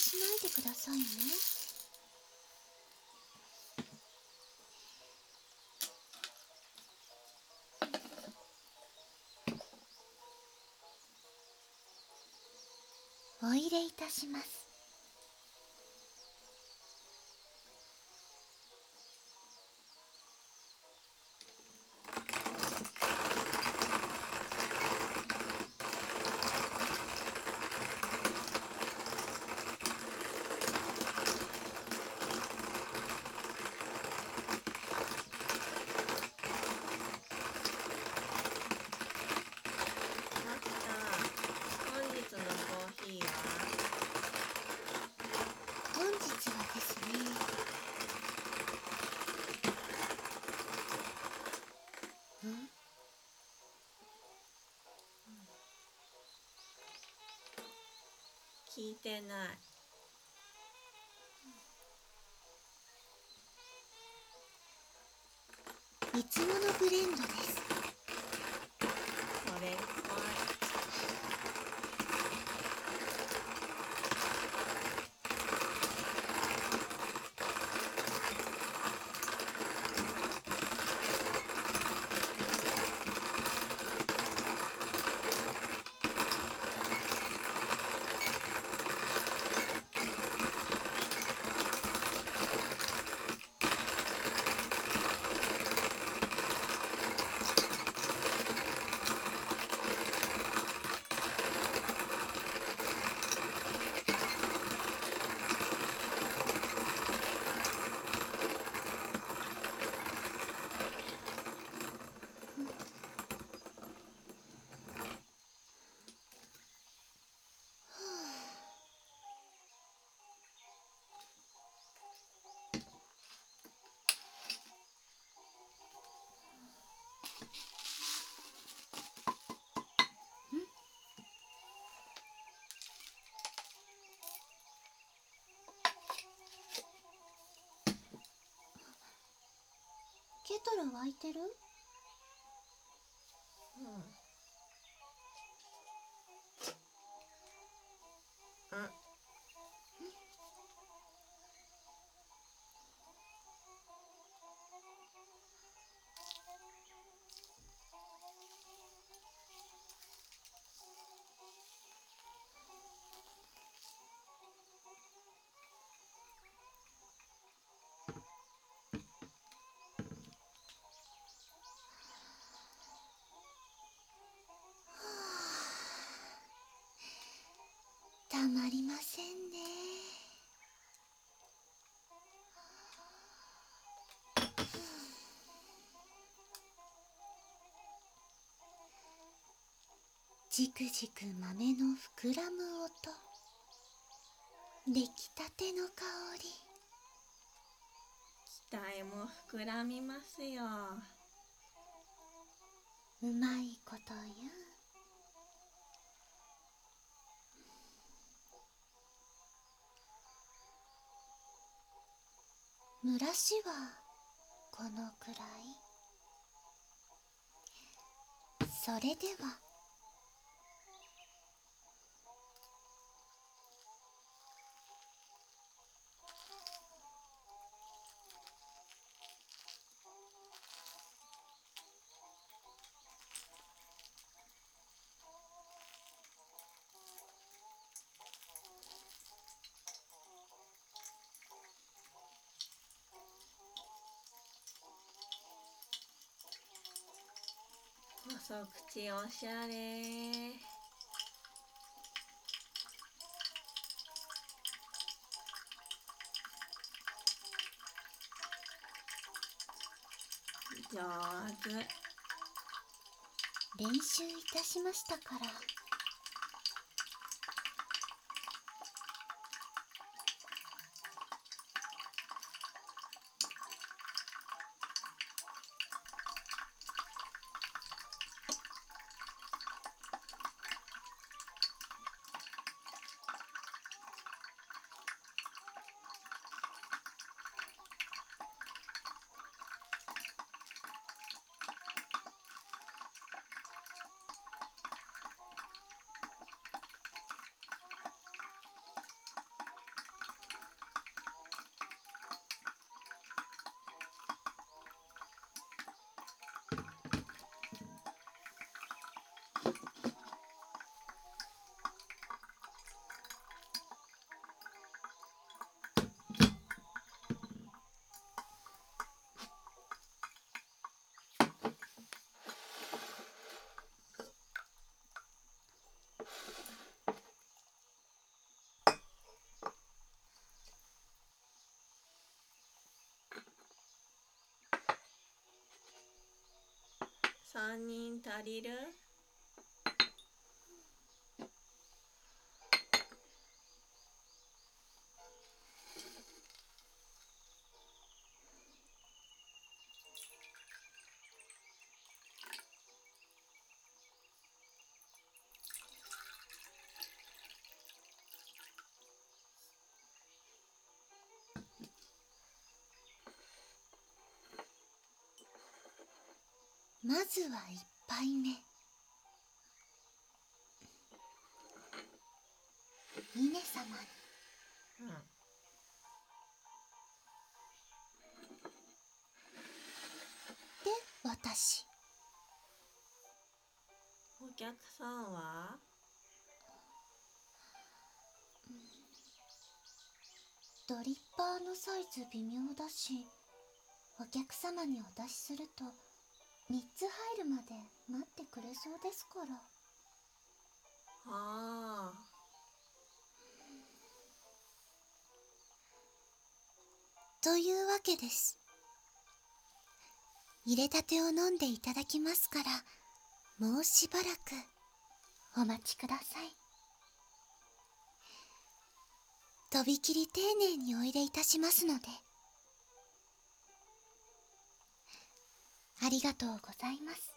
しないでくださいね。お入れいたします。 マスター、本日のコーヒーは？ 本日はですね、 聞いてない。 いつものブレンドです。 これっぽい。 ケトル沸いてる？たまりませんね。じくじく豆の膨らむ音、出来たての香り。 期待も膨らみますよ。 うまいこと言う。蒸らしはこのくらい。それでは。 細口おしゃれ。上手。 練習いたしましたから。 3人足りる？ まずは1杯目。峰様に。 うん。 で、私。 お客さんは？ ドリッパーのサイズ微妙だし、お客様にお出しすると3つ入るまで待ってくれそうですから。 ああ。 というわけです。入れたてを飲んでいただきますから、もうしばらくお待ちください。とびきり丁寧にお入れいたしますので。ありがとうございます。